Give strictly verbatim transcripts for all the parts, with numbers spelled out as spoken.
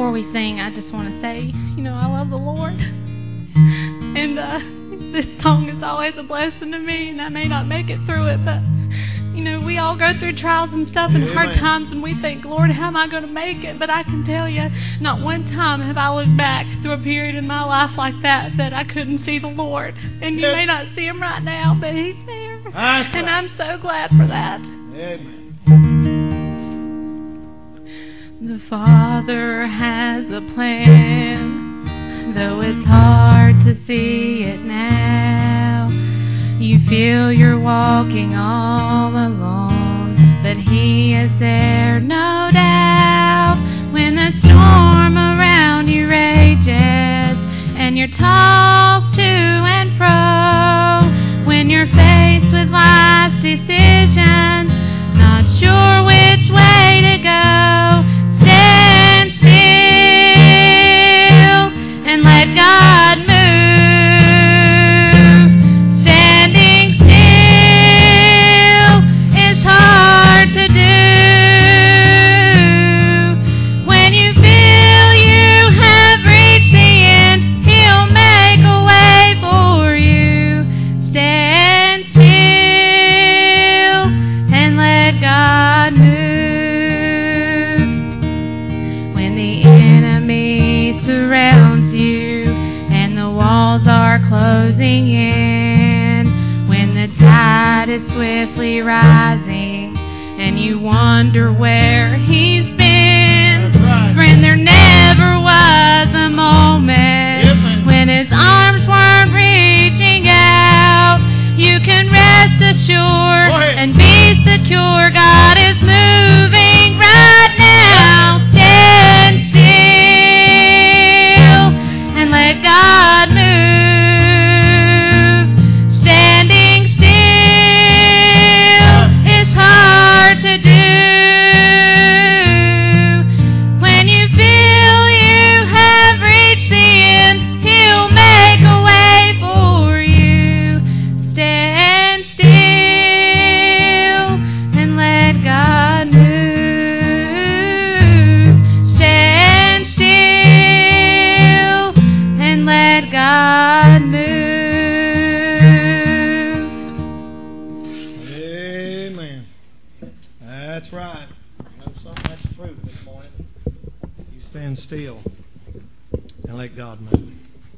before we sing, I just want to say, you know, I love the Lord. And uh, this song is always a blessing to me, and I may not make it through it, but, you know, we all go through trials and stuff and hard times, and we think, Lord, how am I going to make it? But I can tell you, not one time have I looked back through a period in my life like that that I couldn't see the Lord. And you may not see Him right now, but He's there. And I'm so glad for that. Amen. The Father has a plan, though it's hard to see it now. You feel you're walking all alone, but He is there, no doubt. When the storm around you rages and you're tossed to and fro, when you're faced with life's decisions, not sure which way to go, stand still and let God move. Standing still is hard to do. When you feel you have reached the end, He'll make a way for you. Stand still and let God move. When the enemy surrounds you and the walls are closing in, when the tide is swiftly rising and you wonder where He's been, right. Friend, there never was a moment Yep. when His arms weren't reaching out. You can rest assured and be secure. God is moving right now. Stand still and let God move. Standing still is hard to do. When you feel you have reached the end, He'll make a way for you. Stand still and let God move. Stand still and let God move. Amen. That's right. I know something that's true this morning. You stand still and let God move.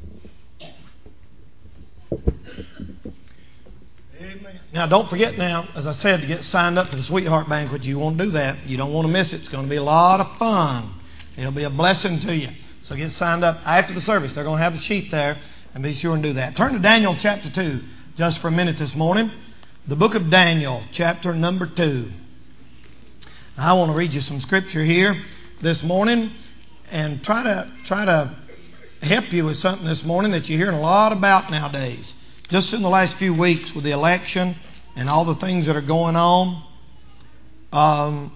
Amen. Now, don't forget now, as I said, to get signed up for the Sweetheart Banquet. You won't do that. You don't want to miss it. It's going to be a lot of fun. It'll be a blessing to you. So get signed up after the service. They're going to have the sheet there, and be sure and do that. Turn to Daniel chapter two just for a minute this morning. The book of Daniel, chapter number two. I want to read you some scripture here this morning and try to try to help you with something this morning that you're hearing a lot about nowadays. Just in the last few weeks with the election and all the things that are going on. Um,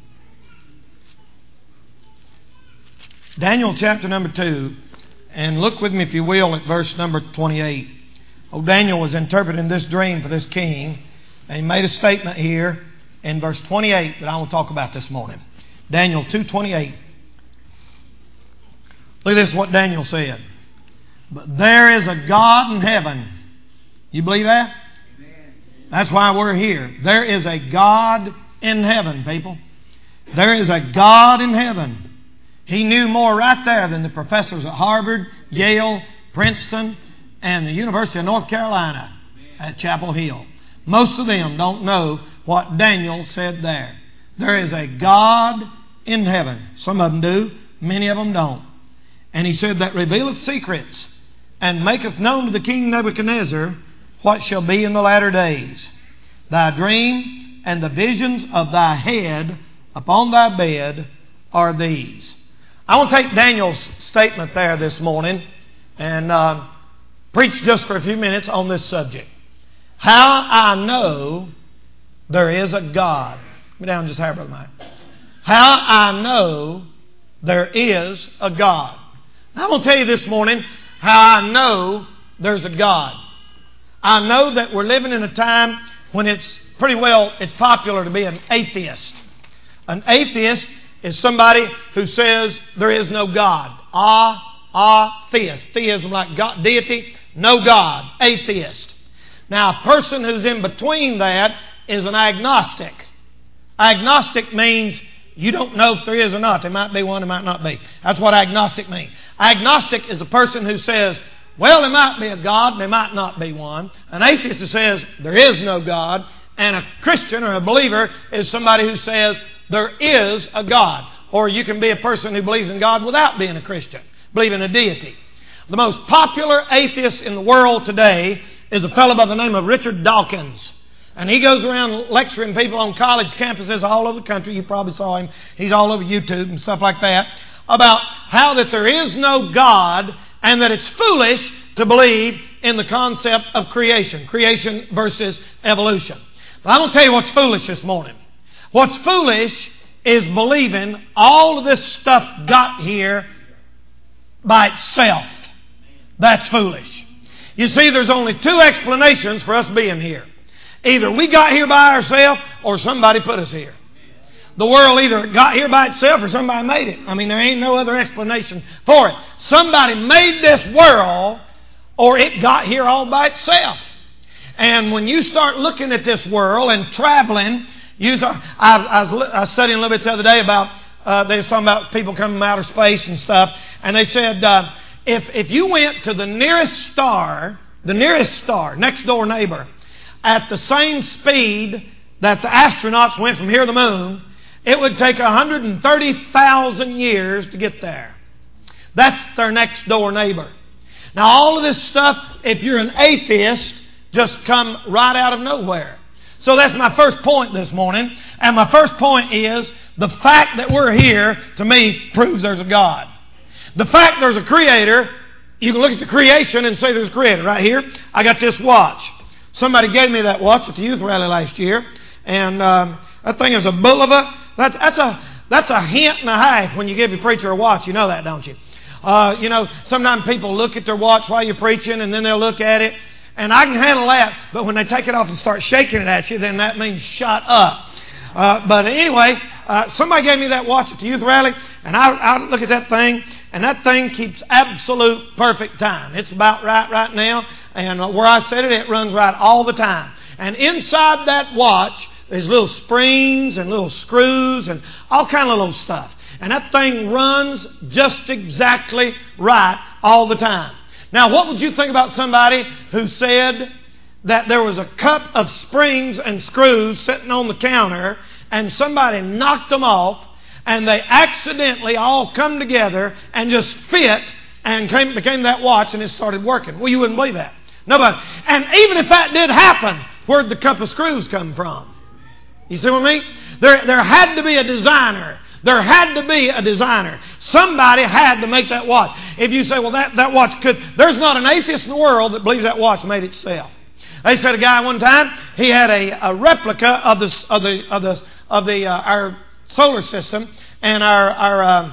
Daniel chapter number two. And look with me, if you will, at verse number twenty-eight. Oh, Daniel was interpreting this dream for this king. And he made a statement here in verse twenty-eight that I will talk about this morning. Daniel two twenty-eight. Look at this, what Daniel said. But there is a God in heaven. You believe that? Amen. That's why we're here. There is a God in heaven, people. There is a God in heaven. He knew more right there than the professors at Harvard, Yale, Princeton, and the University of North Carolina at Chapel Hill. Most of them don't know what Daniel said there. There is a God in heaven. Some of them do. Many of them don't. And he said that revealeth secrets and maketh known to the king Nebuchadnezzar what shall be in the latter days. Thy dream and the visions of thy head upon thy bed are these. I want to take Daniel's statement there this morning and uh, preach just for a few minutes on this subject. How I know there is a God. Let me down just a hair, Brother Mike. How I know there is a God. Now, I'm going to tell you this morning how I know there's a God. I know that we're living in a time when it's pretty well, it's popular to be an atheist. An atheist is somebody who says there is no God. Ah, atheist. Theism like God, deity, no God. Atheist. Now, a person who's in between that is an agnostic. Agnostic means you don't know if there is or not. There might be one, there might not be. That's what agnostic means. Agnostic is a person who says, well, there might be a God, there might not be one. An atheist who says there is no God. And a Christian or a believer is somebody who says there is a God. Or you can be a person who believes in God without being a Christian, believe in a deity. The most popular atheist in the world today is a fellow by the name of Richard Dawkins. And he goes around lecturing people on college campuses all over the country. You probably saw him. He's all over YouTube and stuff like that. About how that there is no God and that it's foolish to believe in the concept of creation. Creation versus evolution. But I'm going to tell you what's foolish this morning. What's foolish is believing all of this stuff got here by itself. That's foolish. You see, there's only two explanations for us being here. Either we got here by ourselves or somebody put us here. The world either got here by itself or somebody made it. I mean, there ain't no other explanation for it. Somebody made this world or it got here all by itself. And when you start looking at this world and traveling, you start, I, I, was, I was studying a little bit the other day about, uh, they was talking about people coming from outer space and stuff. And they said, uh, if, if you went to the nearest star, the nearest star, next door neighbor, at the same speed that the astronauts went from here to the moon, it would take one hundred thirty thousand years to get there. That's their next door neighbor. Now all of this stuff, if you're an atheist, just come right out of nowhere. So that's my first point this morning. And my first point is the fact that we're here, to me, proves there's a God. The fact there's a creator, you can look at the creation and say there's a creator. Right here, I got this watch. Somebody gave me that watch at the youth rally last year. And um, that thing is a Bulova. That's, that's, a, that's a hint and a half when you give your preacher a watch. You know that, don't you? Uh, you know, sometimes people look at their watch while you're preaching and then they'll look at it. And I can handle that. But when they take it off and start shaking it at you, then that means shut up. Uh, but anyway, uh, somebody gave me that watch at the youth rally. And I, I look at that thing. And that thing keeps absolute perfect time. It's about right right now. And where I set it, it runs right all the time. And inside that watch, there's little springs and little screws and all kind of little stuff. And that thing runs just exactly right all the time. Now, what would you think about somebody who said that there was a cup of springs and screws sitting on the counter and somebody knocked them off and they accidentally all come together and just fit and came, became that watch and it started working? Well, you wouldn't believe that. Nobody. And even if that did happen, where'd the cup of screws come from? You see what I mean? There, there had to be a designer. There had to be a designer. Somebody had to make that watch. If you say, well, that, that watch could... There's not an atheist in the world that believes that watch made itself. They said a guy one time, he had a, a replica of the of the of the of the uh, our solar system and our our uh,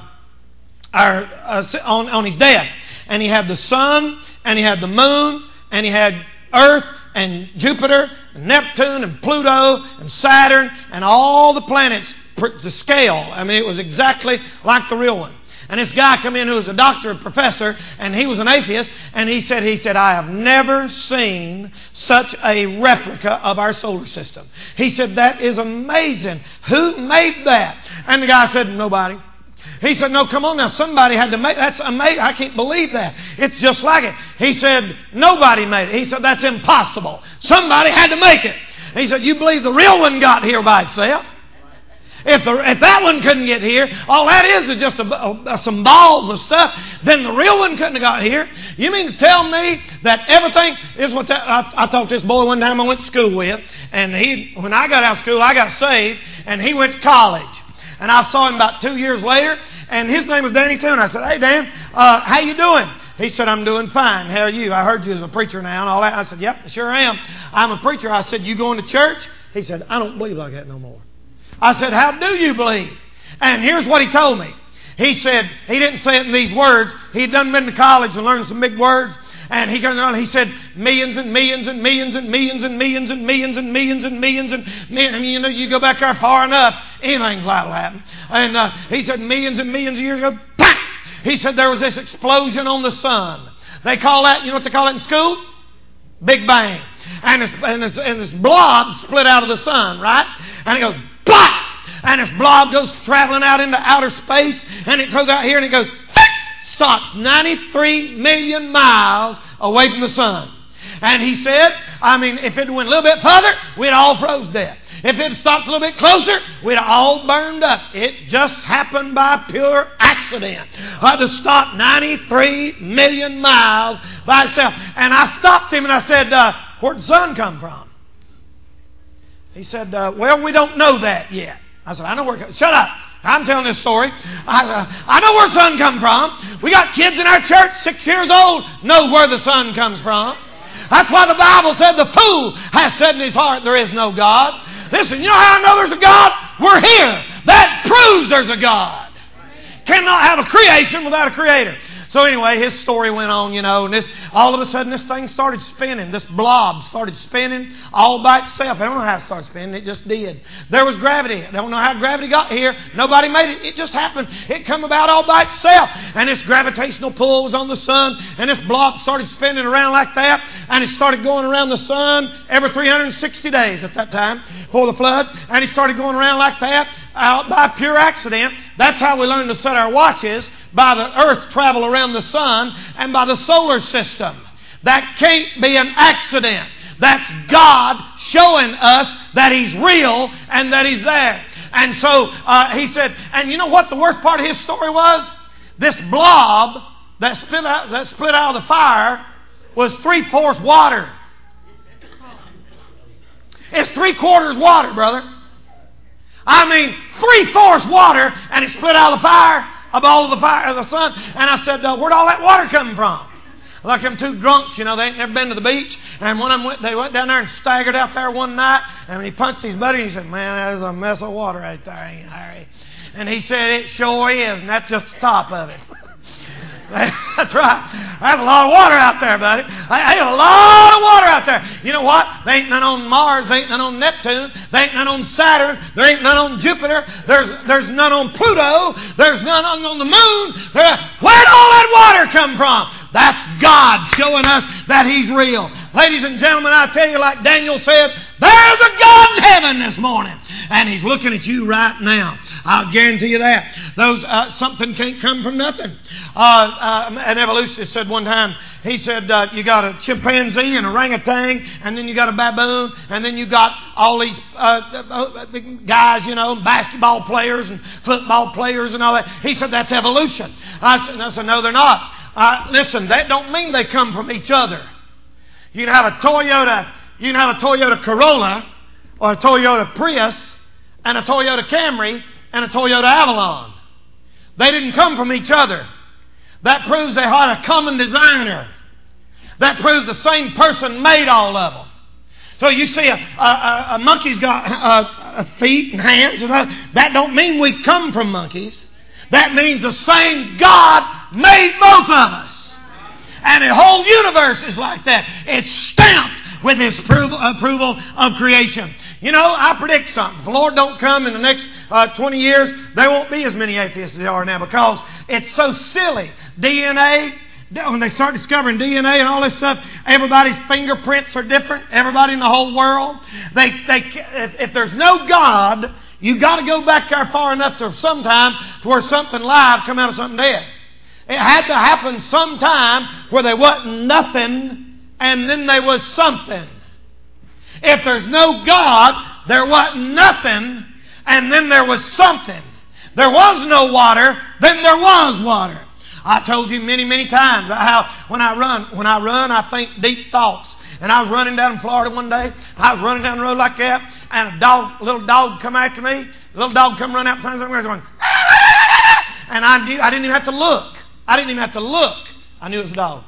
our uh, on on his desk, and he had the sun and he had the moon and he had Earth and Jupiter and Neptune and Pluto and Saturn and all the planets to scale. I mean, it was exactly like the real one. And this guy come in who was a doctor, a professor, and he was an atheist, and he said, he said, I have never seen such a replica of our solar system. He said, that is amazing. Who made that? And the guy said, nobody. He said, no, come on now, somebody had to make, that's amazing. I can't believe that. It's just like it. He said, nobody made it. He said, that's impossible. Somebody had to make it. He said, you believe the real one got here by itself? If, the, if that one couldn't get here, all that is is just a, a, some balls of stuff, then the real one couldn't have got here. You mean to tell me that everything is what that, I, I talked to this boy one time I went to school with, and he, when I got out of school, I got saved, and he went to college. And I saw him about two years later, and his name was Danny Toon. I said, hey, Dan, uh, how you doing? He said, I'm doing fine. How are you? I heard you as a preacher now and all that. I said, yep, sure am. I'm a preacher. I said, you going to church? He said, I don't believe like that no more. I said, how do you believe? And here's what he told me. He said, he didn't say it in these words. He'd done been to college and learned some big words. And he goes on, he said millions and millions and millions and millions and millions and millions and millions and millions and millions. And you know, you go back there far enough, anything's liable to happen. And uh, he said millions and millions of years ago, bang! He said there was this explosion on the sun. They call that, you know what they call it in school? Big Bang. And this, and this, and this blob split out of the sun, right? And it goes, blah! And this blob goes traveling out into outer space, and it goes out here and it goes, stops ninety-three million miles away from the sun. And he said, I mean, if it went a little bit further, we'd all froze to death. If it stopped a little bit closer, we'd all burned up. It just happened by pure accident uh, to stop ninety-three million miles by itself. And I stopped him and I said, uh, where'd the sun come from? He said, uh, well, we don't know that yet. I said, I know where it comes. Shut up. I'm telling this story. I, uh, I know where the sun comes from. We got kids in our church, six years old, know where the sun comes from. That's why the Bible said the fool has said in his heart there is no God. Listen, you know how I know there's a God? We're here. That proves there's a God. Cannot have a creation without a creator. So anyway, his story went on, you know, and this all of a sudden this thing started spinning. This blob started spinning all by itself. I don't know how it started spinning. It just did. There was gravity. I don't know how gravity got here. Nobody made it. It just happened. It come about all by itself. And this gravitational pull was on the sun, and this blob started spinning around like that, and it started going around the sun every three hundred sixty days at that time before the flood, and it started going around like that out by pure accident. That's how we learned to set our watches, by the earth travel around the sun and by the solar system. That can't be an accident. That's God showing us that He's real and that He's there. And so uh, he said, and you know what the worst part of his story was? This blob that split out, that split out of the fire was three-fourths water. It's three-quarters water, brother. I mean, three-fourths water, and it split out of the fire, of all of the fire of the sun. And I said, uh, where'd all that water come from? Like them two drunks, you know, they ain't never been to the beach. And one of them went, they went down there and staggered out there one night. And when he punched his buddy, he said, man, that is a mess of water right there, ain't it, Harry? And he said, it sure is, and that's just the top of it. That's right. That's a lot of water out there, buddy. There's a lot of water out there. You know what? There ain't none on Mars. There ain't none on Neptune. There ain't none on Saturn. There ain't none on Jupiter. There's there's none on Pluto. There's none on, on the moon. There, where'd all that water come from? That's God showing us that He's real. Ladies and gentlemen, I tell you, like Daniel said, there's a God in heaven this morning. And He's looking at you right now. I'll guarantee you that. Those uh, something can't come from nothing. Uh, uh, an evolutionist said one time, he said, uh, you got a chimpanzee and a orangutan, and then you got a baboon, and then you got all these uh, uh, guys, you know, basketball players and football players and all that. He said, that's evolution. I said, I said no, they're not. Uh, listen, that don't mean they come from each other. You can have a Toyota, you can have a Toyota Corolla, or a Toyota Prius, and a Toyota Camry, and a Toyota Avalon. They didn't come from each other. That proves they had a common designer. That proves the same person made all of them. So you see a, a, a monkey's got uh, feet and hands. And that don't mean we come from monkeys. That means the same God made both of us. And the whole universe is like that. It's stamped with His approval, approval of creation. You know, I predict something. If the Lord don't come in the next uh, twenty years, there won't be as many atheists as there are now, because it's so silly. D N A, when they start discovering D N A and all this stuff, everybody's fingerprints are different. Everybody in the whole world. They, they, if, if there's no God, you got to go back there far enough to sometime to where something live come out of something dead. It had to happen sometime where there wasn't nothing and then there was something. If there's no God, there wasn't nothing and then there was something. There was no water, then there was water. I told you many, many times about how when I run, when I run, I think deep thoughts. And I was running down in Florida one day. I was running down the road like that, and a dog, a little dog come after me. A little dog come run out behind me. I was going, and I knew, I didn't even have to look. I didn't even have to look. I knew it was a dog.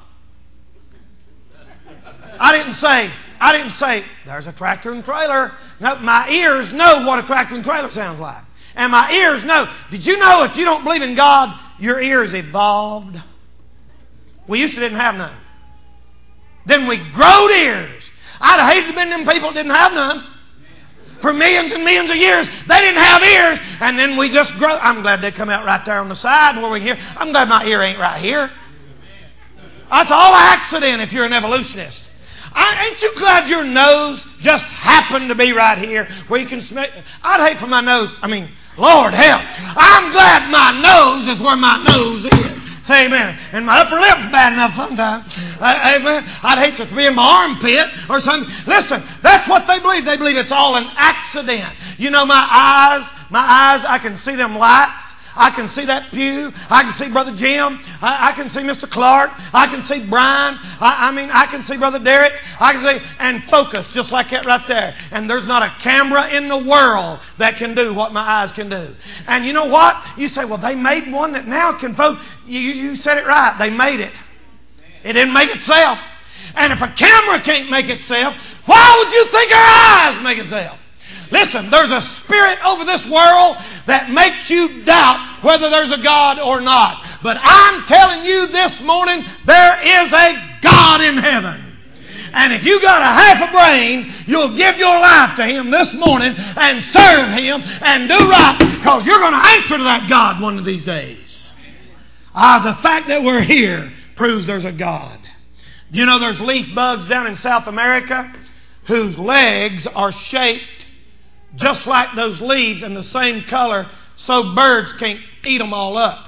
I didn't say, I didn't say, there's a tractor and trailer. No, my ears know what a tractor and trailer sounds like. And my ears know. Did you know if you don't believe in God, your ears evolved? We used to didn't have none. Then we growed ears. I'd have hated to have been them people that didn't have none. For millions and millions of years, they didn't have ears. And then we just grow. I'm glad they come out right there on the side where we can hear. I'm glad my ear ain't right here. That's all accident if you're an evolutionist. I, ain't you glad your nose just happened to be right here where you can smell? I'd hate for my nose. I mean, Lord help. I'm glad my nose is where my nose is. Say amen. And my upper lip's bad enough sometimes. I, amen. I'd hate to be in my armpit or something. Listen, that's what they believe. They believe it's all an accident. You know, my eyes, my eyes, I can see them lights. I can see that pew. I can see Brother Jim. I, I can see Mister Clark. I can see Brian. I, I mean, I can see Brother Derek. I can see, and focus just like that right there. And there's not a camera in the world that can do what my eyes can do. And you know what? You say, well, they made one that now can focus. You, you said it right. They made it. It didn't make itself. And if a camera can't make itself, why would you think our eyes make itself? Listen, there's a spirit over this world that makes you doubt whether there's a God or not. But I'm telling you this morning, there is a God in heaven. And if you got a half a brain, you'll give your life to Him this morning and serve Him and do right, because you're going to answer to that God one of these days. Ah, the fact that we're here proves there's a God. Do you know there's leaf bugs down in South America whose legs are shaped just like those leaves in the same color, so birds can't eat them all up.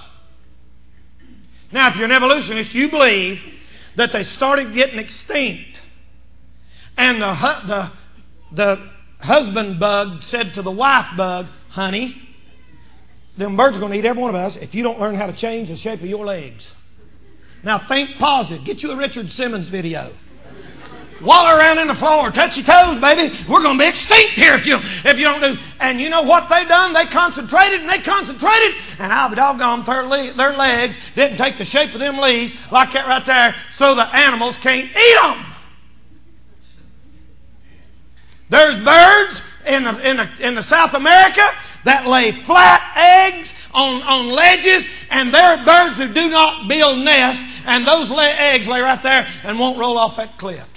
Now, if you're an evolutionist, you believe that they started getting extinct. And the, hu- the, the husband bug said to the wife bug, honey, them birds are going to eat every one of us if you don't learn how to change the shape of your legs. Now, think positive. Get you a Richard Simmons video. Waller around in the floor, touch your toes, baby. We're going to be extinct here if you if you don't do. And you know what they done? They concentrated and they concentrated, and I'll be doggone, their, le- their legs didn't take the shape of them leaves like that right there, so the animals can't eat them. There's birds in the, in the, in the South America that lay flat eggs on, on ledges, and there are birds who do not build nests, and those lay, eggs lay right there and won't roll off that cliff.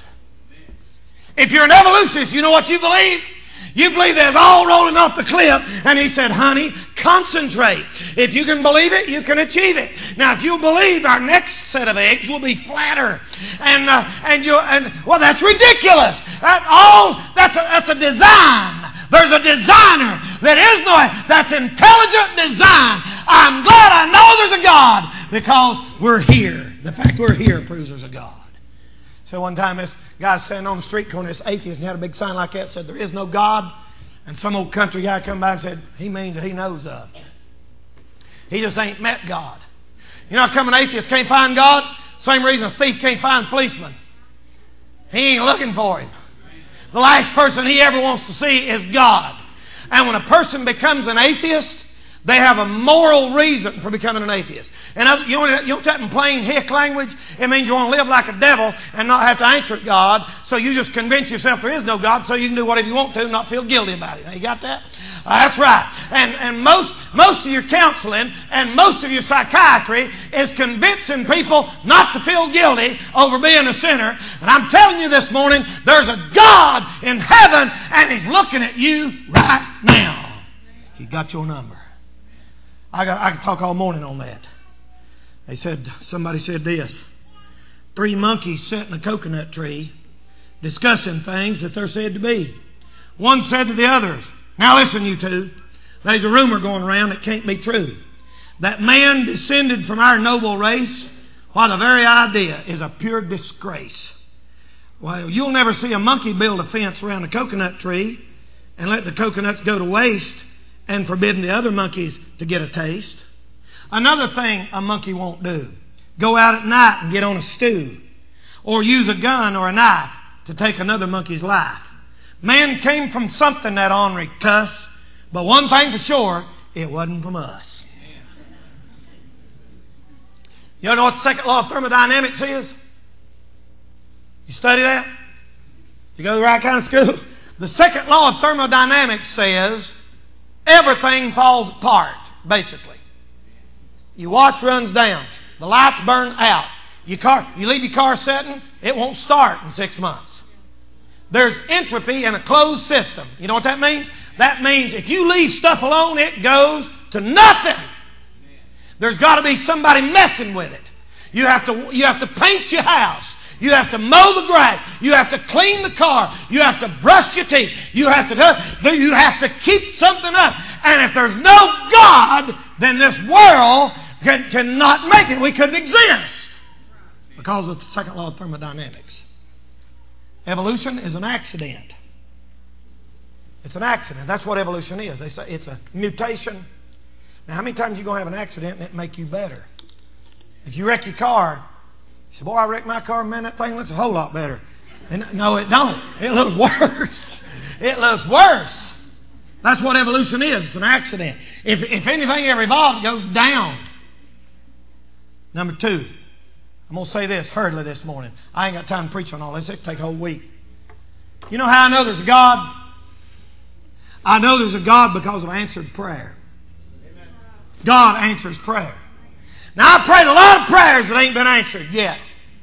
If you're an evolutionist, you know what you believe? You believe that it's all rolling off the cliff. And he said, honey, concentrate. If you can believe it, you can achieve it. Now, if you believe, our next set of eggs will be flatter. And, uh, and you, and well, that's ridiculous. That all, that's a, that's a design. There's a designer that is no, that's intelligent design. I'm glad I know there's a God because we're here. The fact we're here proves there's a God. So one time this guy standing on the street corner, this atheist, and he had a big sign like that, said, there is no God. And some old country guy come by and said, he means that he knows of. He just ain't met God. You know how come an atheist can't find God? Same reason a thief can't find a policeman. He ain't looking for him. The last person he ever wants to see is God. And when a person becomes an atheist, they have a moral reason for becoming an atheist. And you know, you know that in plain hick language? It means you want to live like a devil and not have to answer to God. So you just convince yourself there is no God so you can do whatever you want to and not feel guilty about it. Now, you got that? Uh, that's right. And, and most, most of your counseling and most of your psychiatry is convincing people not to feel guilty over being a sinner. And I'm telling you this morning, there's a God in heaven and He's looking at you right now. He got your number. I got, I could talk all morning on that. They said, somebody said this. Three monkeys sat in a coconut tree discussing things that they're said to be. One said to the others, now listen you two, there's a rumor going around that can't be true. That man descended from our noble race, while the very idea is a pure disgrace. Well, you'll never see a monkey build a fence around a coconut tree and let the coconuts go to waste and forbidding the other monkeys to get a taste. Another thing a monkey won't do, go out at night and get on a stew or use a gun or a knife to take another monkey's life. Man came from something, that ornery cuss, but one thing for sure, it wasn't from us. You know what the second law of thermodynamics is? You study that? You go to the right kind of school? The second law of thermodynamics says everything falls apart, basically. You watch runs down. The lights burn out. Your car, you leave your car sitting, it won't start in six months. There's entropy in a closed system. You know what that means? That means if you leave stuff alone, it goes to nothing. There's got to be somebody messing with it. You have to, you have to paint your house. You have to mow the grass. You have to clean the car. You have to brush your teeth. You have to do, you have to keep something up. And if there's no God, then this world can, cannot make it. We couldn't exist because of the second law of thermodynamics. Evolution is an accident. It's an accident. That's what evolution is. They say it's a mutation. Now, how many times are you going to have an accident and it make you better? If you wreck your car, you say, boy, I wrecked my car, man, that thing looks a whole lot better. And no, it don't. It looks worse. It looks worse. That's what evolution is. It's an accident. If, if anything ever evolved, it goes down. Number two, I'm going to say this hurriedly this morning. I ain't got time to preach on all this. It'll take a whole week. You know how I know there's a God? I know there's a God because of answered prayer. God answers prayer. Now, I've prayed a lot of prayers that ain't been answered yet.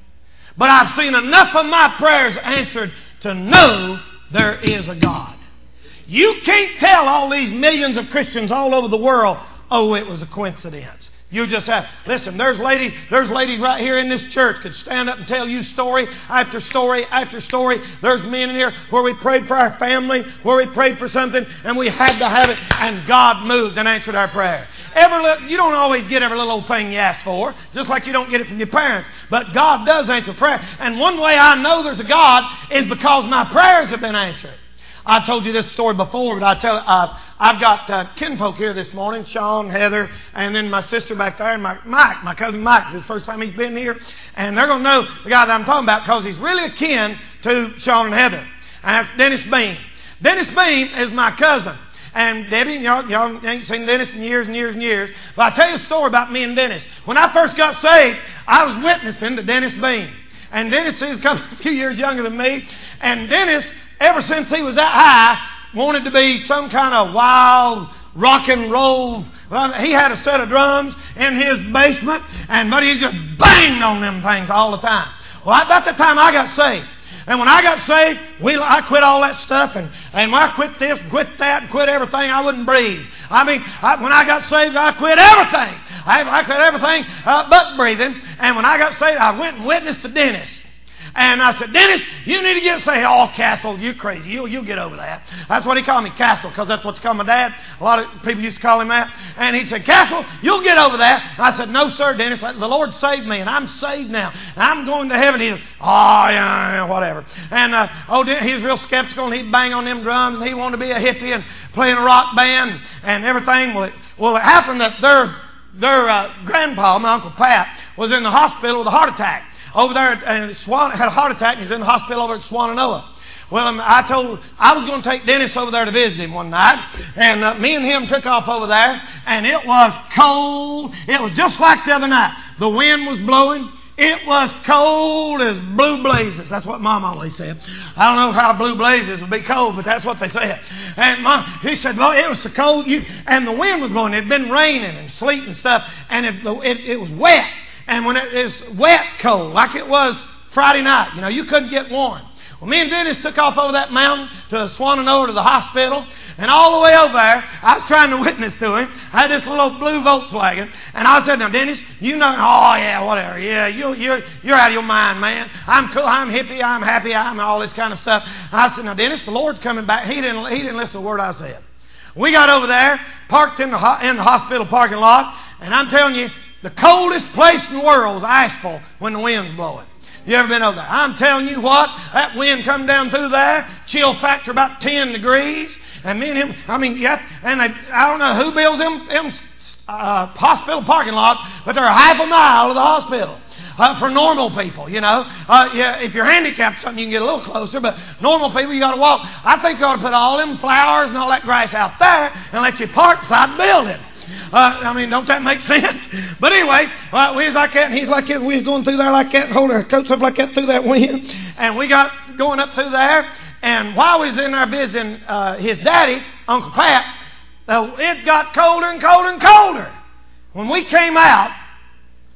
But I've seen enough of my prayers answered to know there is a God. You can't tell all these millions of Christians all over the world, oh, it was a coincidence. You just have, listen, there's ladies, there's ladies right here in this church could stand up and tell you story after story after story. There's men in here where we prayed for our family, where we prayed for something, and we had to have it, and God moved and answered our prayer. Every little, you don't always get every little old thing you ask for, just like you don't get it from your parents. But God does answer prayer. And one way I know there's a God is because my prayers have been answered. I told you this story before, but I tell uh, I've got uh, kinfolk here this morning, Sean, Heather, and then my sister back there, and my Mike, my cousin Mike. It's the first time he's been here, and they're going to know the guy that I'm talking about because he's really akin to Sean and Heather. And that's Dennis Bean. Dennis Bean is my cousin. And Debbie, y'all, y'all ain't seen Dennis in years and years and years. But I'll tell you a story about me and Dennis. When I first got saved, I was witnessing to Dennis Bean. And Dennis is a couple, a few years younger than me. And Dennis, ever since he was that high, wanted to be some kind of wild rock and roll. Well, he had a set of drums in his basement, and but he just banged on them things all the time. Well, about the time I got saved. And when I got saved, we, I quit all that stuff. And, and when I quit this, quit that, and quit everything, I wouldn't breathe. I mean, I, when I got saved, I quit everything. I, I quit everything uh, but breathing. And when I got saved, I went and witnessed to Dennis. And I said, Dennis, you need to get saved. Oh, Castle, you crazy. You'll, you'll get over that. That's what he called me, Castle, because that's what they call my dad. A lot of people used to call him that. And he said, Castle, you'll get over that. And I said, no, sir, Dennis. The Lord saved me, and I'm saved now. I'm going to heaven. He said, oh, yeah, yeah, whatever. And uh, oh, he was real skeptical, and he'd bang on them drums, and he wanted to be a hippie and play in a rock band and everything. Well, it, well, it happened that their, their uh, grandpa, my Uncle Pat, was in the hospital with a heart attack. Over there, and Swan had a heart attack, and he's in the hospital over at Swannanoa. Well, um, I told I was going to take Dennis over there to visit him one night, and uh, me and him took off over there, and it was cold. It was just like the other night. The wind was blowing. It was cold as blue blazes. That's what Mom always said. I don't know how blue blazes would be cold, but that's what they said. And Mom, he said, well, it was so cold, you, and the wind was blowing. It had been raining and sleet and stuff, and it, it, it was wet. And when it is wet cold, like it was Friday night, you know, you couldn't get warm. Well, me and Dennis took off over that mountain to Swannanoa to the hospital. And all the way over there, I was trying to witness to him. I had this little blue Volkswagen. And I said, now, Dennis, you know, oh, yeah, whatever. Yeah, you, you're, you're out of your mind, man. I'm cool. I'm hippie. I'm happy. I'm all this kind of stuff. I said, now, Dennis, the Lord's coming back. He didn't, he didn't listen to a word I said. We got over there, parked in the, in the hospital parking lot. And I'm telling you, the coldest place in the world was asphalt when the wind's blowing. You ever been over there? I'm telling you what, that wind come down through there, chill factor about ten degrees. And me and him, I mean, yeah, and they, I don't know who builds them, them uh, hospital parking lot, but they're a half a mile of the hospital. Uh, for normal people, you know. Uh, yeah, if you're handicapped, something you can get a little closer, but normal people, you got to walk. I think you ought to put all them flowers and all that grass out there and let you park beside the building. Uh, I mean, don't that make sense? But anyway, uh, we was like that, and he's like that. We was going through there like that, and holding our coats up like that through that wind. And we got going up through there. And while we was in there visiting uh, his daddy, Uncle Pat, uh, it got colder and colder and colder. When we came out,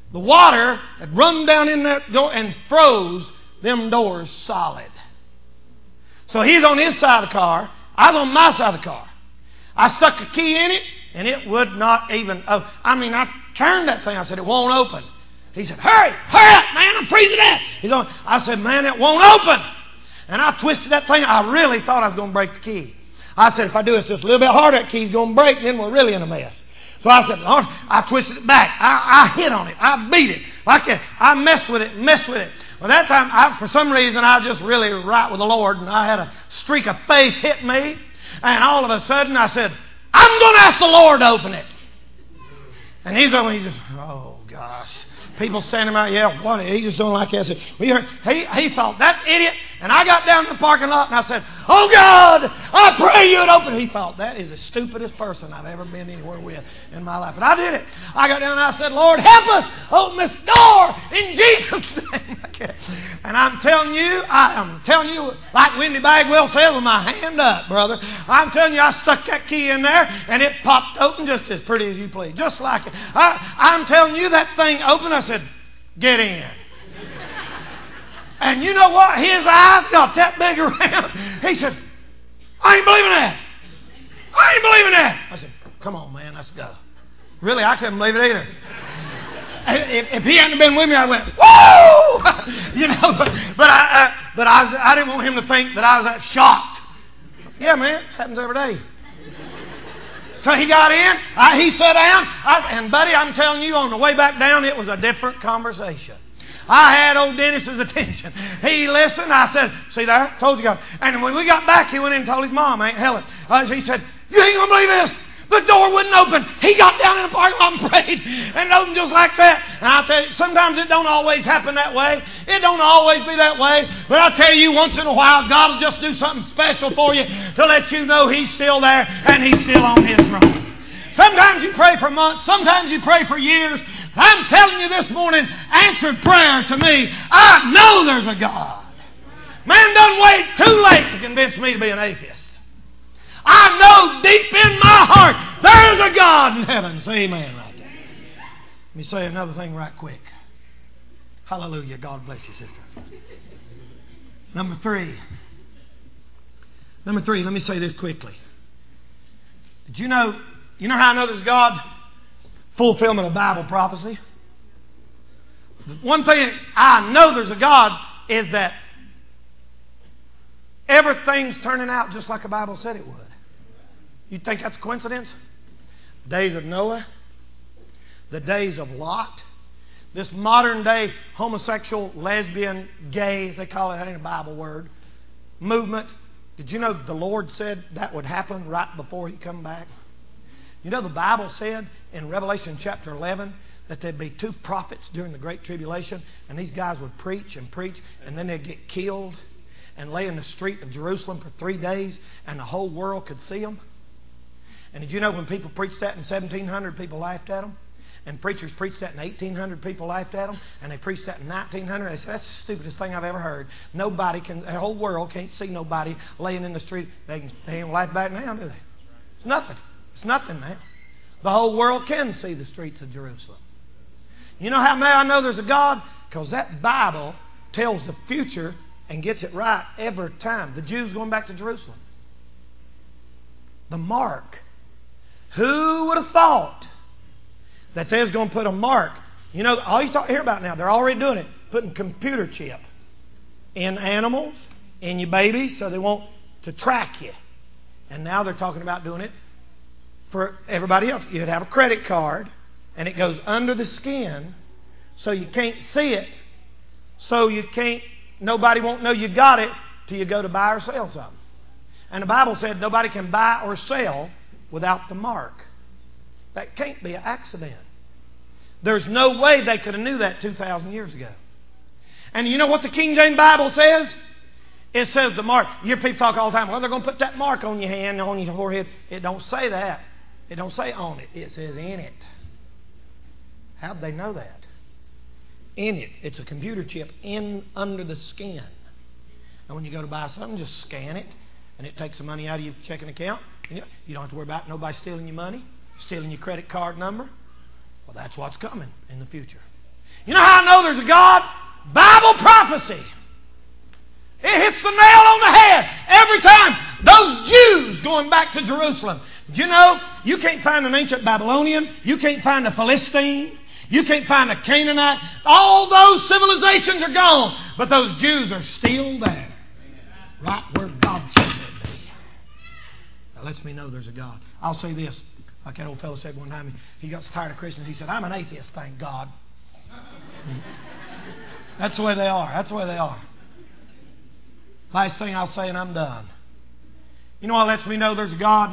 The water had run down in that door and froze them doors solid. So he's on his side of the car. I was on my side of the car. I stuck a key in it, and it would not even open. I mean, I turned that thing. I said, it won't open. He said, hurry, hurry up, man, I'm freezing to death. He's on. I said, man, it won't open. And I twisted that thing. I really thought I was going to break the key. I said, if I do this just a little bit harder, that key's going to break, then we're really in a mess. So I said, Lord, I twisted it back. I, I hit on it. I beat it. Like a, I messed with it, messed with it. Well, that time, I, for some reason, I was just really right with the Lord, and I had a streak of faith hit me. And all of a sudden, I said, I'm going to ask the Lord to open it. And he's over, he just, oh, gosh. People standing out, yeah, what? He just don't like that. So we heard, he, he thought, that idiot. And I got down in the parking lot and I said, oh, God, I pray you would open it. He thought, that is the stupidest person I've ever been anywhere with in my life. But I did it. I got down and I said, Lord, help us open this door in Jesus' name. And I'm telling you, I am telling you, like Wendy Bagwell said, with my hand up, brother. I'm telling you, I stuck that key in there and it popped open just as pretty as you please. Just like it. I, I'm telling you, that thing opened. I said, get in. And you know what? His eyes got that big around. He said, I ain't believing that. I ain't believing that. I said, come on, man, let's go. Really, I couldn't believe it either. If, if he hadn't been with me, I went, woo! You know, but, but, I, uh, but I, I didn't want him to think that I was that shocked. Yeah, man, it happens every day. So he got in. I, he sat down. I, and, buddy, I'm telling you, on the way back down, it was a different conversation. I had old Dennis's attention. He listened. I said, see there? Told you guys. And when we got back, he went in and told his mom, Aunt Helen. Uh, he said, you ain't going to believe this. The door wouldn't open. He got down in the parking lot and prayed. And it opened just like that. And I tell you, sometimes it don't always happen that way. It don't always be that way. But I tell you, once in a while, God will just do something special for you to let you know He's still there and He's still on His throne. Sometimes you pray for months. Sometimes you pray for years. I'm telling you this morning, answered prayer to me. I know there's a God. Man doesn't wait too late to convince me to be an atheist. I know deep in my heart there is a God in heaven. Say amen right there. Let me say another thing right quick. Hallelujah. God bless you, sister. Number three. Number three, let me say this quickly. Did you know, you know how I know there's God? Fulfillment of Bible prophecy. The one thing I know there's a God is that everything's turning out just like the Bible said it would. You think that's a coincidence? Days of Noah, the days of Lot, this modern day homosexual, lesbian, gay, as they call it, that ain't a Bible word, movement. Did you know the Lord said that would happen right before He come back? You know the Bible said in Revelation chapter eleven that there'd be two prophets during the Great Tribulation, and these guys would preach and preach, and then they'd get killed and lay in the street of Jerusalem for three days, and the whole world could see them. And did you know when people preached that in seventeen hundred, people laughed at them? And preachers preached that in eighteen hundred, people laughed at them. And they preached that in nineteen hundred. They said, that's the stupidest thing I've ever heard. Nobody can, the whole world can't see nobody laying in the street. They, can, they ain't laugh back now, do they? It's nothing. It's nothing now. The whole world can see the streets of Jerusalem. You know how I know there's a God? Because that Bible tells the future and gets it right every time. The Jews going back to Jerusalem. The mark. Who would have thought that they was going to put a mark? You know, all you hear about now, they're already doing it. Putting computer chip in animals, in your babies, so they want to track you. And now they're talking about doing it for everybody else. You'd have a credit card, and it goes under the skin, so you can't see it. So you can't, nobody won't know you got it till you go to buy or sell something. And the Bible said nobody can buy or sell without the mark. That can't be an accident. There's no way they could have knew that two thousand years ago. And you know what the King James Bible says? It says the mark. You hear people talk all the time, well, they're going to put that mark on your hand, on your forehead. It don't say that. It don't say on it. It says in it. How'd they know that? In it. It's a computer chip in under the skin. And when you go to buy something, just scan it, and it takes the money out of your checking account. You don't have to worry about nobody stealing your money, stealing your credit card number. Well, that's what's coming in the future. You know how I know there's a God? Bible prophecy. It hits the nail on the head every time. Those Jews going back to Jerusalem. Do you know, you can't find an ancient Babylonian. You can't find a Philistine. You can't find a Canaanite. All those civilizations are gone. But those Jews are still there. Right where God said they'd be. That lets me know there's a God. I'll say this. Like that old fellow said one time, he got tired of Christians. He said, I'm an atheist, thank God. That's the way they are. That's the way they are. Last thing I'll say and I'm done. You know what lets me know there's a God?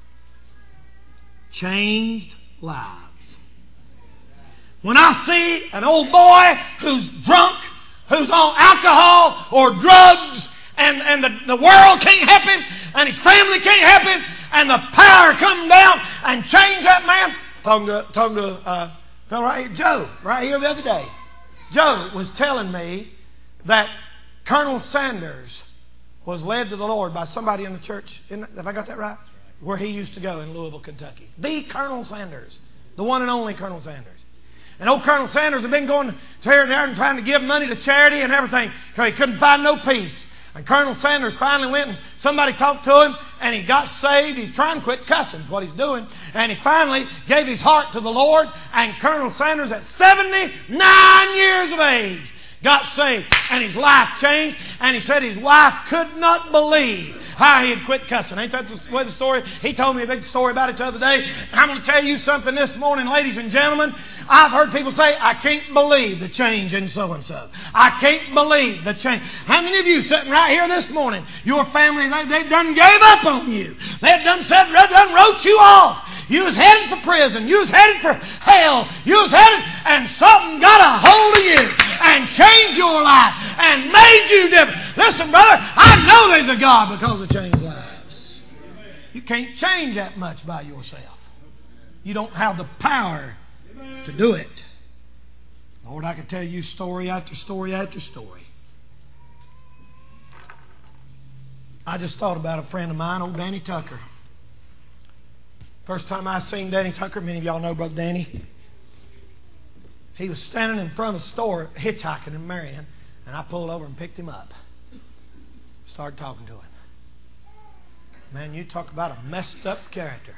Changed lives. When I see an old boy who's drunk, who's on alcohol or drugs, and, and the, the world can't help him, and his family can't help him, and the power come down and change that man. Talking to, talking to uh, a fellow right here, Joe, right here the other day. Joe was telling me that Colonel Sanders was led to the Lord by somebody in the church. Have I got that right? Where he used to go in Louisville, Kentucky. The Colonel Sanders. The one and only Colonel Sanders. And old Colonel Sanders had been going here and there and trying to give money to charity and everything because he couldn't find no peace. And Colonel Sanders finally went and somebody talked to him and he got saved. He's trying to quit cussing is what he's doing. And he finally gave his heart to the Lord. And Colonel Sanders at seventy-nine years of age got saved and his life changed, and he said his wife could not believe how he had quit cussing. Ain't that the way the story? He told me a big story about it the other day. And I'm going to tell you something this morning, ladies and gentlemen. I've heard people say, I can't believe the change in so-and-so. I can't believe the change. How many of you sitting right here this morning, your family, they, they done gave up on you. They've done said, they done wrote you off. You was headed for prison. You was headed for hell. You was headed, and something got a hold of you and changed your life and made you different. Listen, brother, I know there's a God because of changed lives. You can't change that much by yourself. You don't have the power to do it. Lord, I can tell you story after story after story. I just thought about a friend of mine, old Danny Tucker. First time I seen Danny Tucker, many of y'all know Brother Danny. He was standing in front of the store hitchhiking in Marion, and I pulled over and picked him up. Started talking to him. Man, you talk about a messed up character.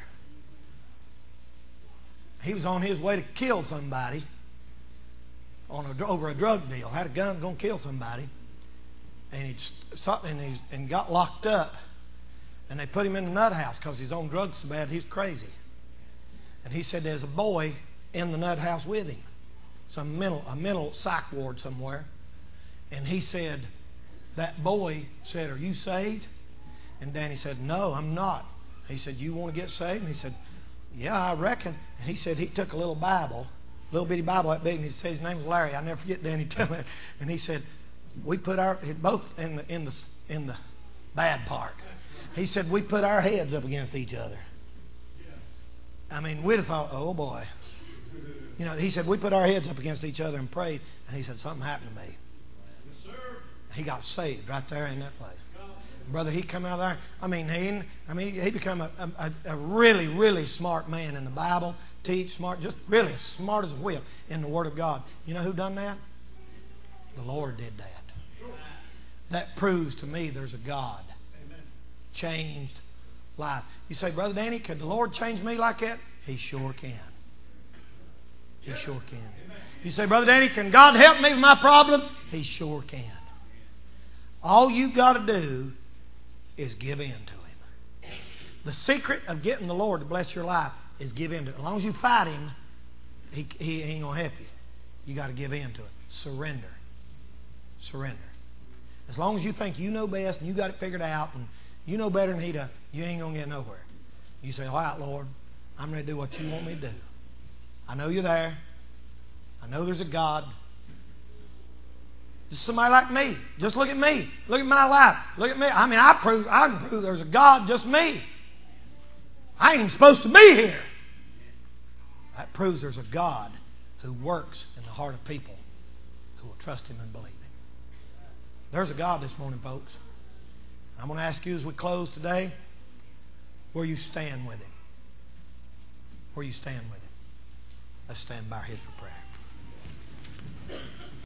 He was on his way to kill somebody on a, over a drug deal. Had a gun, going to kill somebody, and he and, he and got locked up. And they put him in the nut house because he's on drugs so bad he's crazy. And he said there's a boy in the nut house with him, some mental a mental psych ward somewhere. And he said, that boy said, "Are you saved?" And Danny said, "No, I'm not." He said, "You want to get saved?" And he said, "Yeah, I reckon." And he said he took a little Bible, little bitty Bible that big, and he said his name was Larry. I never forget Danny telling me. And he said, we put our both in the in the in the bad part. He said, we put our heads up against each other. I mean, we'd have thought, oh boy. You know, he said, we put our heads up against each other and prayed. And he said, something happened to me. Yes, sir. He got saved right there in that place. Brother, he come out of there. I mean, he, I mean, he became a, a, a really, really smart man in the Bible. Teach, smart, just really smart as a whip in the Word of God. You know who done that? The Lord did that. That proves to me there's a God. Changed life. You say, Brother Danny, could the Lord change me like that? He sure can. He sure can. You say, Brother Danny, can God help me with my problem? He sure can. All you got to do is give in to Him. The secret of getting the Lord to bless your life is give in to it. As long as you fight Him, He, he ain't going to help you. You got to give in to it. Surrender. Surrender. As long as you think you know best and you got it figured out and you know better than He does, you ain't going to get nowhere. You say, all right, Lord, I'm ready to do what you want me to do. I know you're there. I know there's a God. Just somebody like me. Just look at me. Look at my life. Look at me. I mean, I prove, I can prove there's a God, just me. I ain't even supposed to be here. That proves there's a God who works in the heart of people who will trust Him and believe Him. There's a God this morning, folks. I'm going to ask you as we close today, where you stand with Him. Where you stand with Him. Let's stand by our heads for prayer.